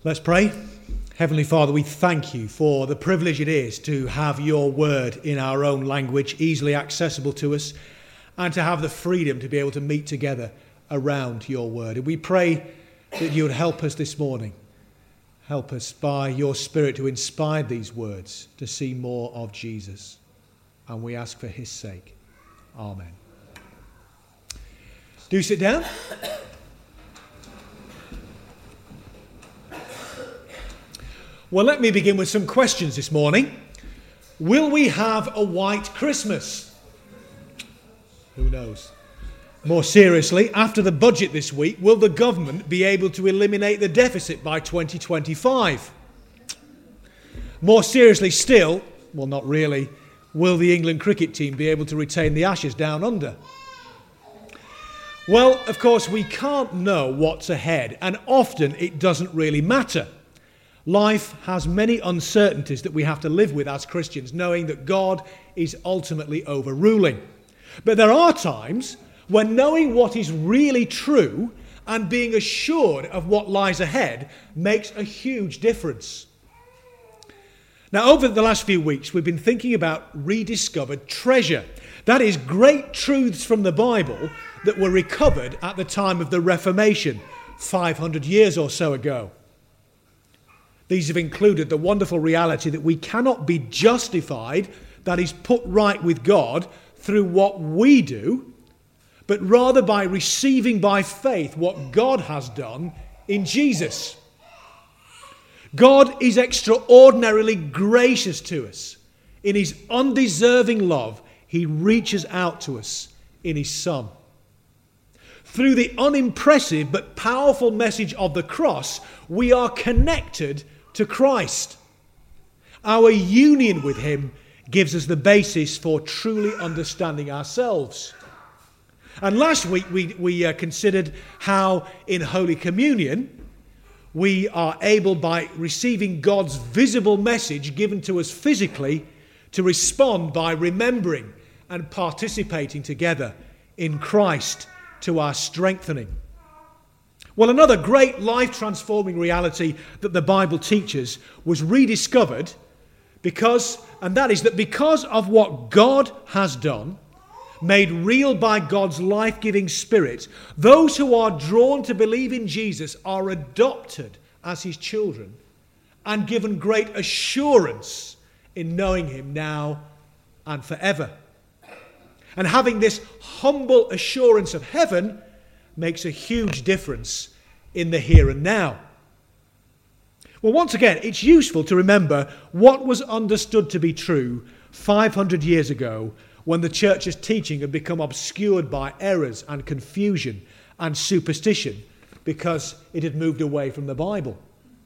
Let's pray. Heavenly Father, we thank you for the privilege it is to have your word in our own language, easily accessible to us, and to have the freedom to be able to meet together around your word. And we pray that you would help us this morning. Help us by your Spirit to inspire these words, to see more of Jesus. And we ask for his sake. Amen. Do sit down. Well, let me begin with some questions this morning. Will we have a white Christmas? Who knows? More seriously, after the budget this week, will the government be able to eliminate the deficit by 2025? More seriously still, well, not really, will the England cricket team be able to retain the Ashes down under? Well, of course, we can't know what's ahead, and often it doesn't really matter. Life has many uncertainties that we have to live with as Christians, knowing that God is ultimately overruling. But there are times when knowing what is really true and being assured of what lies ahead makes a huge difference. Now, over the last few weeks, we've been thinking about rediscovered treasure. That is, great truths from the Bible that were recovered at the time of the Reformation, 500 years or so ago. These have included the wonderful reality that we cannot be justified, that is, put right with God, through what we do, but rather by receiving by faith what God has done in Jesus. God is extraordinarily gracious to us. In his undeserving love, he reaches out to us in his Son. Through the unimpressive but powerful message of the cross, we are connected to Christ. Our union with him gives us the basis for truly understanding ourselves. And last week we considered how in Holy Communion we are able, by receiving God's visible message given to us physically, to respond by remembering and participating together in Christ to our strengthening. Well, another great life-transforming reality that the Bible teaches was rediscovered because of what God has done, made real by God's life-giving Spirit, those who are drawn to believe in Jesus are adopted as his children and given great assurance in knowing him now and forever. And having this humble assurance of heaven makes a huge difference in the here and now. Well, once again, it's useful to remember what was understood to be true 500 years ago when the church's teaching had become obscured by errors and confusion and superstition because it had moved away from the Bible.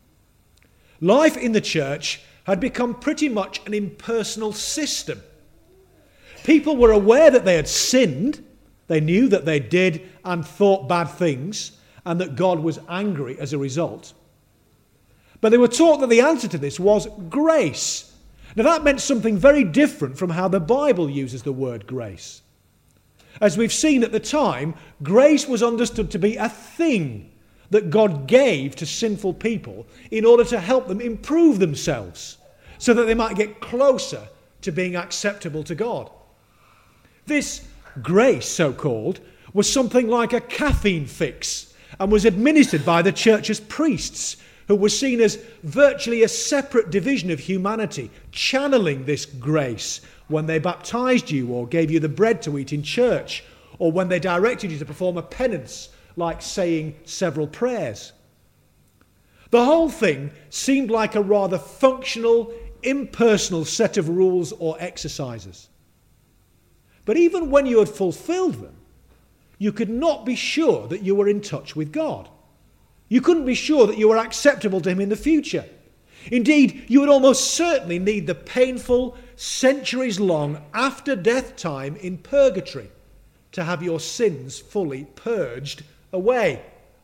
Life in the church had become pretty much an impersonal system. People were aware that they had sinned. They knew that they did and thought bad things and that God was angry as a result. But they were taught that the answer to this was grace. Now that meant something very different from how the Bible uses the word grace. As we've seen at the time, grace was understood to be a thing that God gave to sinful people in order to help them improve themselves so that they might get closer to being acceptable to God. This grace, so-called, was something like a caffeine fix and was administered by the church's priests, who were seen as virtually a separate division of humanity, channeling this grace when they baptized you or gave you the bread to eat in church, or when they directed you to perform a penance like saying several prayers. The whole thing seemed like a rather functional, impersonal set of rules or exercises. But even when you had fulfilled them, you could not be sure that you were in touch with God. You couldn't be sure that you were acceptable to him in the future. Indeed, you would almost certainly need the painful, centuries-long after-death time in purgatory to have your sins fully purged away.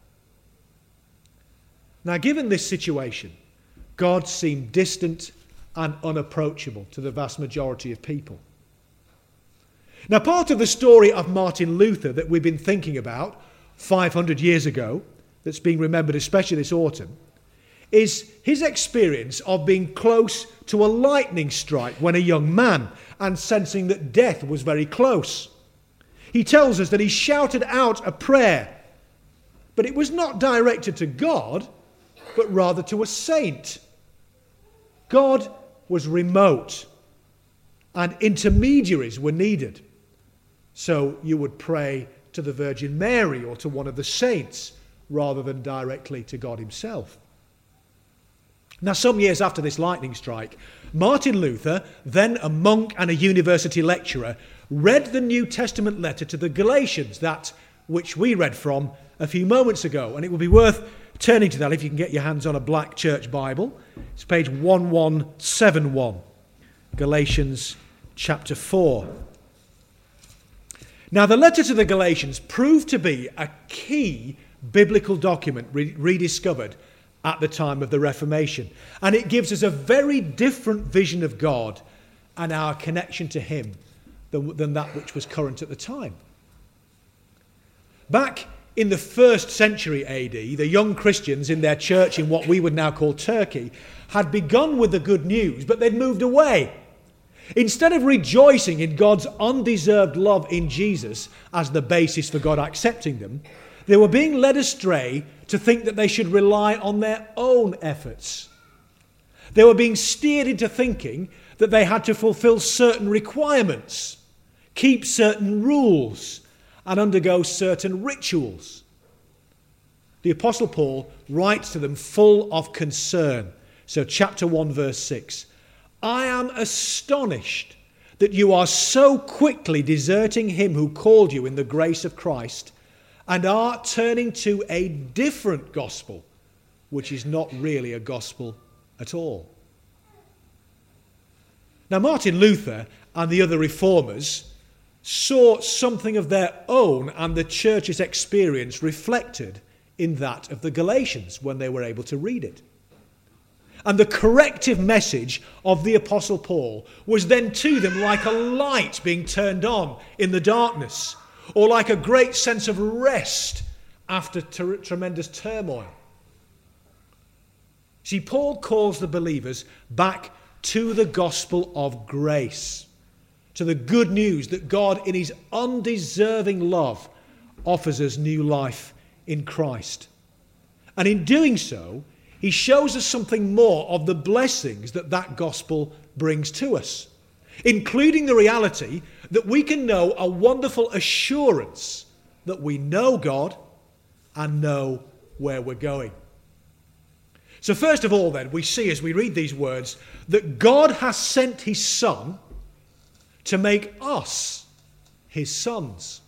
Now, given this situation, God seemed distant and unapproachable to the vast majority of people. Now, part of the story of Martin Luther that we've been thinking about 500 years ago, that's being remembered especially this autumn, is his experience of being close to a lightning strike when a young man and sensing that death was very close. He tells us that he shouted out a prayer, but it was not directed to God, but rather to a saint. God was remote, and intermediaries were needed. So you would pray to the Virgin Mary or to one of the saints rather than directly to God himself. Now, some years after this lightning strike, Martin Luther, then a monk and a university lecturer, read the New Testament letter to the Galatians, that which we read from a few moments ago. And it will be worth turning to that if you can get your hands on a black church Bible. It's page 1171, Galatians chapter 4. Now, the letter to the Galatians proved to be a key biblical document rediscovered at the time of the Reformation. And it gives us a very different vision of God and our connection to him than that which was current at the time. Back in the 1st century AD, the young Christians in their church in what we would now call Turkey had begun with the good news, but they'd moved away. Instead of rejoicing in God's undeserved love in Jesus as the basis for God accepting them, they were being led astray to think that they should rely on their own efforts. They were being steered into thinking that they had to fulfill certain requirements, keep certain rules, and undergo certain rituals. The Apostle Paul writes to them full of concern. So chapter 1 verse 6. I am astonished that you are so quickly deserting him who called you in the grace of Christ and are turning to a different gospel, which is not really a gospel at all. Now, Martin Luther and the other reformers saw something of their own and the church's experience reflected in that of the Galatians when they were able to read it. And the corrective message of the Apostle Paul was then to them like a light being turned on in the darkness, or like a great sense of rest after tremendous turmoil. See, Paul calls the believers back to the gospel of grace, to the good news that God in his undeserving love offers us new life in Christ. And in doing so, he shows us something more of the blessings that gospel brings to us, including the reality that we can know a wonderful assurance that we know God and know where we're going. So first of all then, we see as we read these words that God has sent his Son to make us his sons.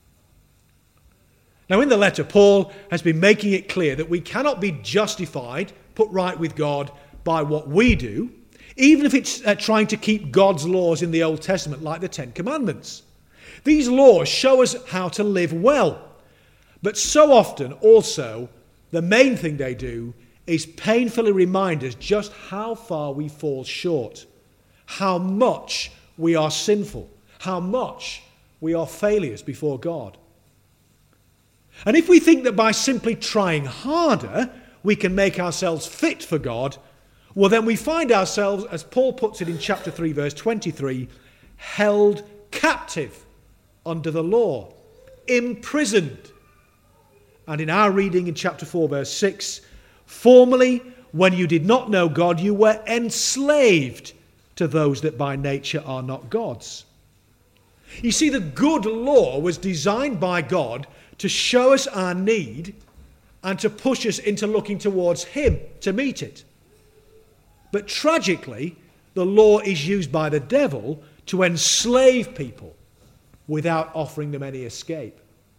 Now in the letter, Paul has been making it clear that we cannot be justified, put right with God by what we do, even if it's trying to keep God's laws in the Old Testament like the Ten Commandments. These laws show us how to live well, but so often also the main thing they do is painfully remind us just how far we fall short, how much we are sinful, how much we are failures before God. And if we think that by simply trying harder we can make ourselves fit for God, well then we find ourselves, as Paul puts it in chapter 3 verse 23, held captive under the law, imprisoned. And in our reading in chapter 4 verse 6, formerly when you did not know God, you were enslaved to those that by nature are not God's. You see, the good law was designed by God to show us our need and to push us into looking towards him to meet it. But tragically, the law is used by the devil to enslave people without offering them any escape.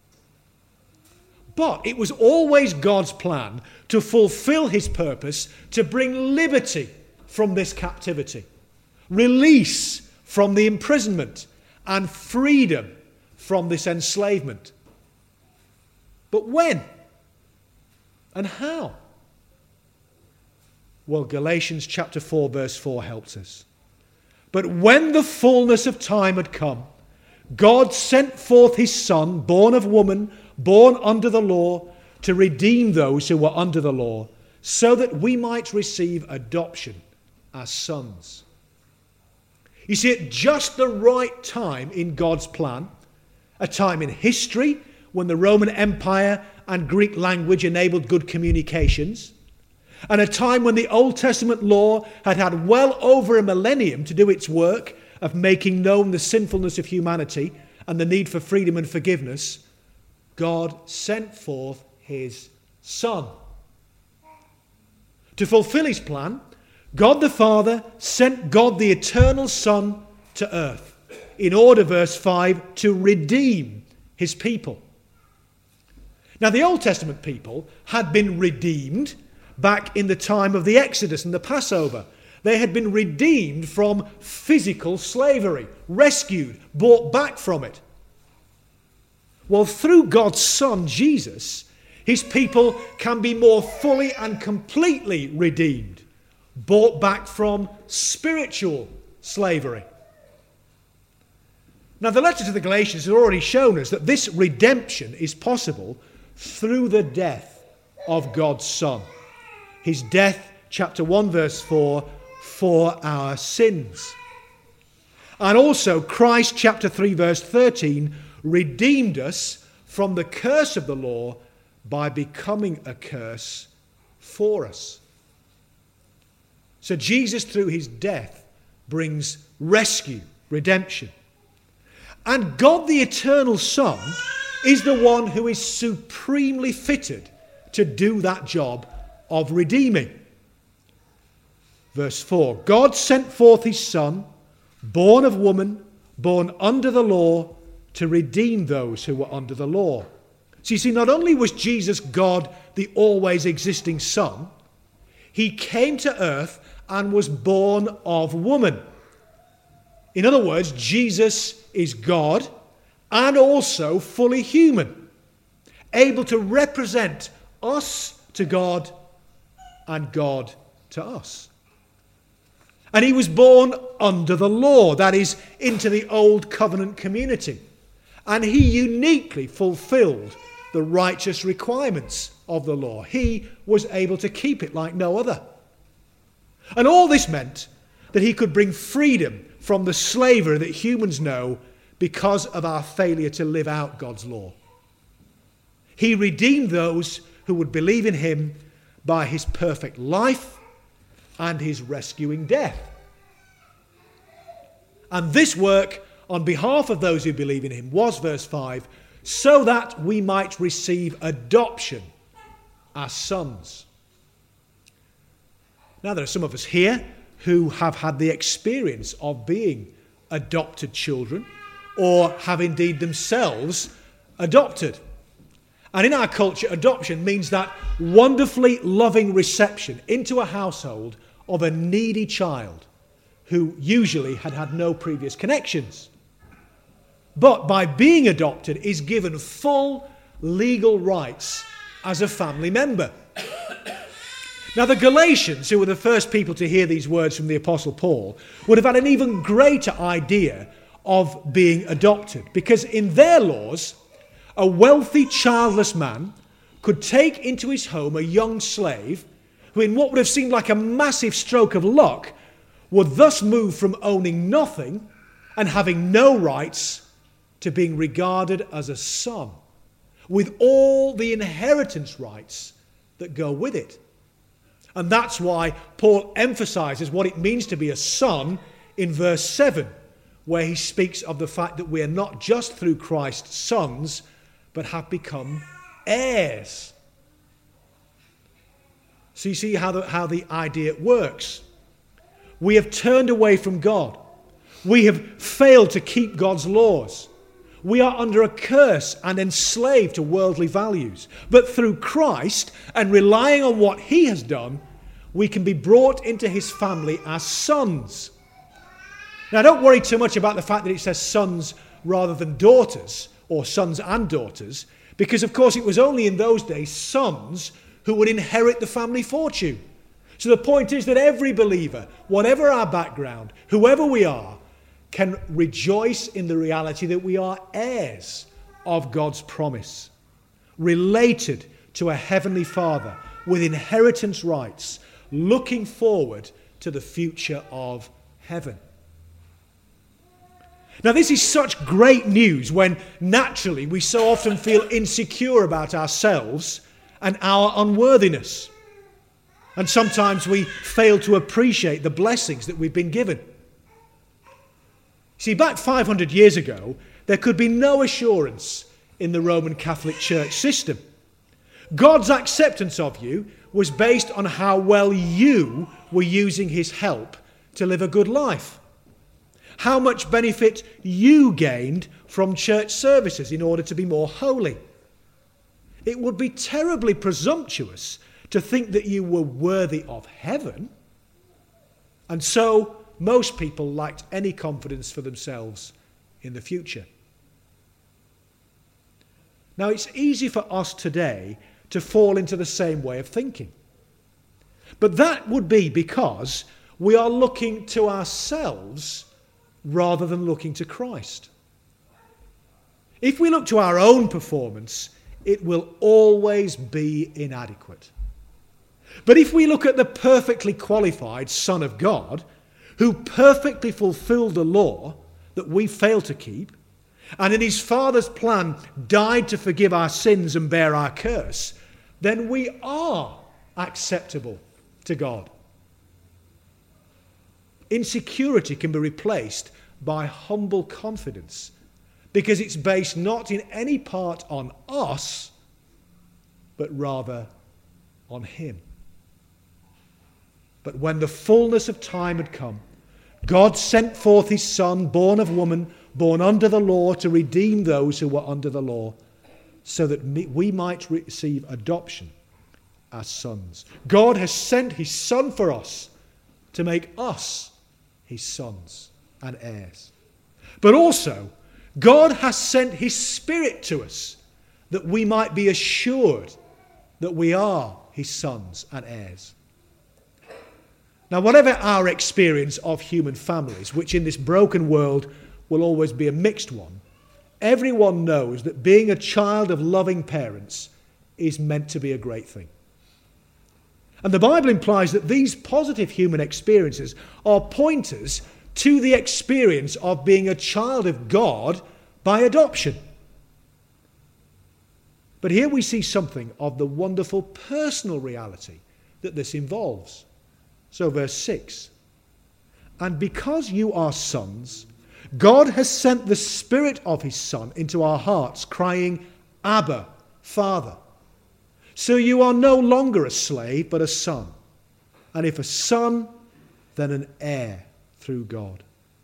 But it was always God's plan to fulfill his purpose to bring liberty from this captivity, release from the imprisonment, and freedom from this enslavement. But when? And how? Well, Galatians chapter 4 verse 4 helps us. But when the fullness of time had come, God sent forth his Son, born of woman, born under the law, to redeem those who were under the law, so that we might receive adoption as sons. You see, at just the right time in God's plan, a time in history when the Roman Empire and Greek language enabled good communications, and a time when the Old Testament law had had well over a millennium to do its work of making known the sinfulness of humanity and the need for freedom and forgiveness, God sent forth his Son. To fulfill his plan, God the Father sent God the eternal Son to earth in order, verse 5, to redeem his people. Now, the Old Testament people had been redeemed back in the time of the Exodus and the Passover. They had been redeemed from physical slavery, rescued, brought back from it. Well, through God's Son, Jesus, his people can be more fully and completely redeemed, brought back from spiritual slavery. Now, the letter to the Galatians has already shown us that this redemption is possible through the death of God's Son. His death, chapter 1, verse 4, for our sins. And also Christ, chapter 3, verse 13, redeemed us from the curse of the law by becoming a curse for us. So Jesus, through his death, brings rescue, redemption. And God the eternal Son is the one who is supremely fitted to do that job of redeeming. Verse 4, God sent forth his Son, born of woman, born under the law, to redeem those who were under the law. So you see, not only was Jesus God, the always existing Son, he came to earth and was born of woman. In other words, Jesus is God and also fully human, able to represent us to God and God to us. And he was born under the law, that is, into the old covenant community. And he uniquely fulfilled the righteous requirements of the law. He was able to keep it like no other. And all this meant that he could bring freedom from the slavery that humans know because of our failure to live out God's law. He redeemed those who would believe in him by his perfect life and his rescuing death. And this work on behalf of those who believe in him was, verse 5, so that we might receive adoption as sons. Now, there are some of us here who have had the experience of being adopted children or have indeed themselves adopted. And in our culture, adoption means that wonderfully loving reception into a household of a needy child who usually had had no previous connections. But by being adopted is given full legal rights as a family member. Now, the Galatians, who were the first people to hear these words from the Apostle Paul, would have had an even greater idea of being adopted, because in their laws, a wealthy childless man could take into his home a young slave who, in what would have seemed like a massive stroke of luck, would thus move from owning nothing and having no rights to being regarded as a son, with all the inheritance rights that go with it. And that's why Paul emphasizes what it means to be a son in verse 7, where he speaks of the fact that we are not just through Christ sons, but have become heirs. So you see how the idea works. We have turned away from God. We have failed to keep God's laws. We are under a curse and enslaved to worldly values. But through Christ and relying on what he has done, we can be brought into his family as sons. Now, don't worry too much about the fact that it says sons rather than daughters, or sons and daughters, because, of course, it was only in those days sons who would inherit the family fortune. So the point is that every believer, whatever our background, whoever we are, can rejoice in the reality that we are heirs of God's promise, related to a heavenly Father, with inheritance rights, looking forward to the future of heaven. Now, this is such great news when naturally we so often feel insecure about ourselves and our unworthiness. And sometimes we fail to appreciate the blessings that we've been given. See, back 500 years ago, there could be no assurance in the Roman Catholic Church system. God's acceptance of you was based on how well you were using his help to live a good life. How much benefit you gained from church services in order to be more holy. It would be terribly presumptuous to think that you were worthy of heaven. And so most people lacked any confidence for themselves in the future. Now, it's easy for us today to fall into the same way of thinking. But that would be because we are looking to ourselves rather than looking to Christ. If we look to our own performance, it will always be inadequate. But if we look at the perfectly qualified Son of God, who perfectly fulfilled the law that we fail to keep, and in his Father's plan died to forgive our sins and bear our curse, then we are acceptable to God. Insecurity can be replaced by humble confidence because it's based not in any part on us, but rather on him. But when the fullness of time had come, God sent forth his Son, born of woman, born under the law, to redeem those who were under the law, so that we might receive adoption as sons. God has sent his Son for us to make us his sons and heirs. But also, God has sent his Spirit to us that we might be assured that we are his sons and heirs. Now, whatever our experience of human families, which in this broken world will always be a mixed one, everyone knows that being a child of loving parents is meant to be a great thing. And the Bible implies that these positive human experiences are pointers to the experience of being a child of God by adoption. But here we see something of the wonderful personal reality that this involves. So verse 6, and because you are sons, God has sent the Spirit of his Son into our hearts, crying, Abba, Father. So you are no longer a slave, but a son. And if a son, then an heir through God.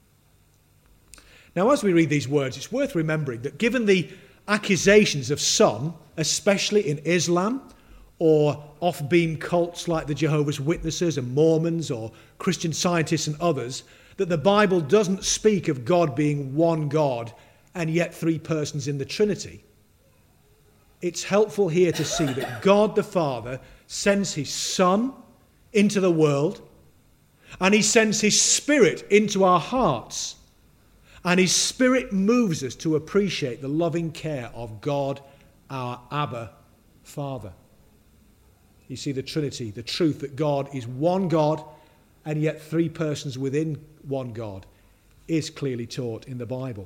Now, as we read these words, it's worth remembering that given the accusations of some, especially in Islam, or off-beam cults like the Jehovah's Witnesses and Mormons or Christian Scientists and others, that the Bible doesn't speak of God being one God and yet three persons in the Trinity, it's helpful here to see that God the Father sends his Son into the world, and he sends his Spirit into our hearts, and his Spirit moves us to appreciate the loving care of God, our Abba Father. You see the Trinity, the truth that God is one God and yet three persons within one God, is clearly taught in the Bible.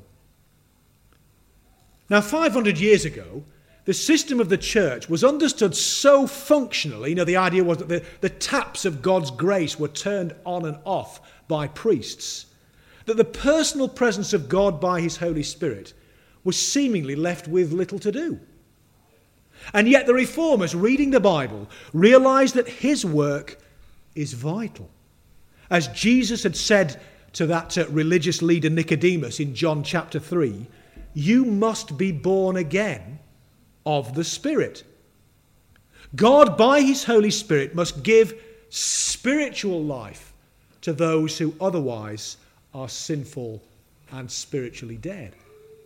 Now, 500 years ago, the system of the church was understood so functionally. The idea was that the taps of God's grace were turned on and off by priests, that the personal presence of God by his Holy Spirit was seemingly left with little to do. And yet the reformers, reading the Bible, realized that his work is vital. As Jesus had said to that religious leader Nicodemus in John chapter 3, you must be born again of the Spirit. God, by his Holy Spirit, must give spiritual life to those who otherwise are sinful and spiritually dead.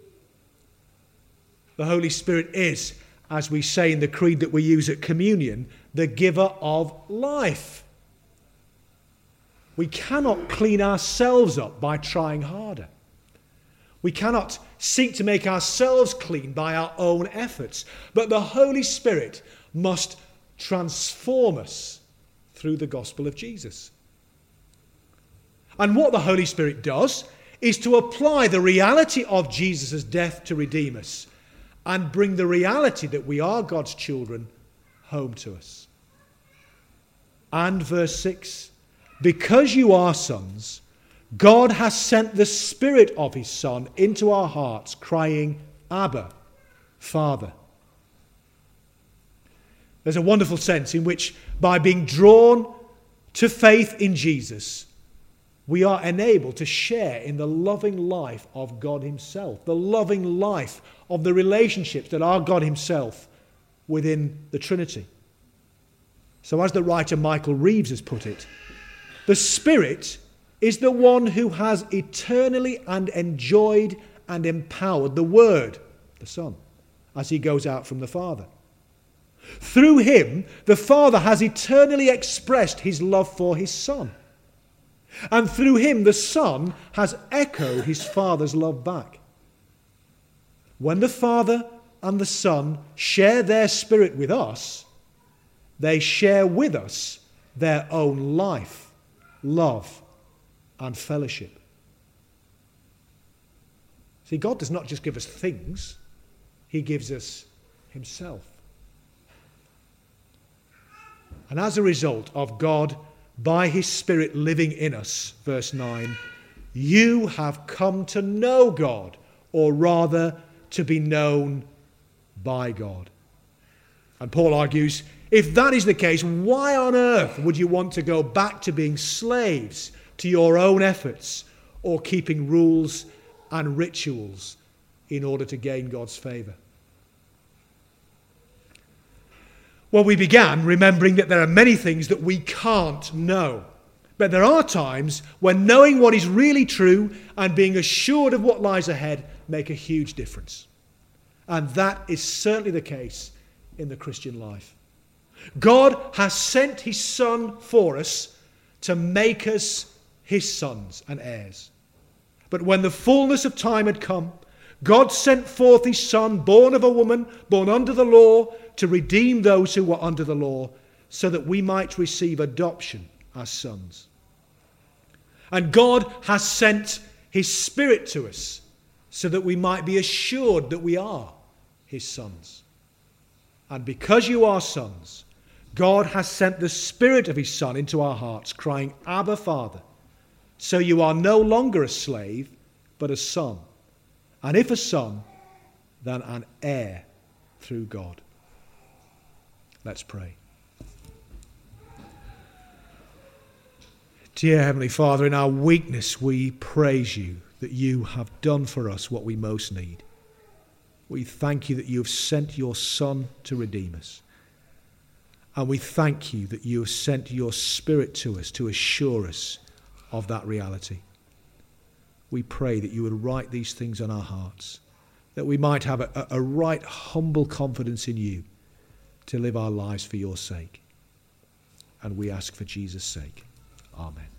The Holy Spirit is, as we say in the creed that we use at communion, the giver of life. We cannot clean ourselves up by trying harder. We cannot seek to make ourselves clean by our own efforts. But the Holy Spirit must transform us through the gospel of Jesus. And what the Holy Spirit does is to apply the reality of Jesus' death to redeem us and bring the reality that we are God's children home to us. And verse 6, because you are sons, God has sent the Spirit of his Son into our hearts, crying, Abba, Father. There's a wonderful sense in which by being drawn to faith in Jesus, we are enabled to share in the loving life of God himself, the loving life of the relationships that are God himself within the Trinity. So as the writer Michael Reeves has put it, the Spirit is the one who has eternally and enjoyed and empowered the Word, the Son, as he goes out from the Father. Through him, the Father has eternally expressed his love for his Son. And through him, the Son has echoed his Father's love back. When the Father and the Son share their Spirit with us, they share with us their own life, love, and fellowship. See, God does not just give us things, he gives us himself. And as a result of God, by his Spirit living in us, verse 9, you have come to know God, or rather to be known by God. And Paul argues, if that is the case, why on earth would you want to go back to being slaves to your own efforts or keeping rules and rituals in order to gain God's favour? Well, we began remembering that there are many things that we can't know. But there are times when knowing what is really true and being assured of what lies ahead make a huge difference. And that is certainly the case in the Christian life. God has sent his Son for us to make us his sons and heirs. But when the fullness of time had come, God sent forth his Son, born of a woman, born under the law, to redeem those who were under the law, so that we might receive adoption as sons. And God has sent his Spirit to us, so that we might be assured that we are his sons. And because you are sons, God has sent the Spirit of his Son into our hearts, crying, Abba, Father. So you are no longer a slave, but a son. And if a son, then an heir through God. Let's pray. Dear Heavenly Father, in our weakness we praise you that you have done for us what we most need. We thank you that you have sent your Son to redeem us. And we thank you that you have sent your Spirit to us to assure us of that reality. We pray that you would write these things on our hearts, that we might have a right humble confidence in you to live our lives for your sake. And we ask for Jesus' sake. Amen.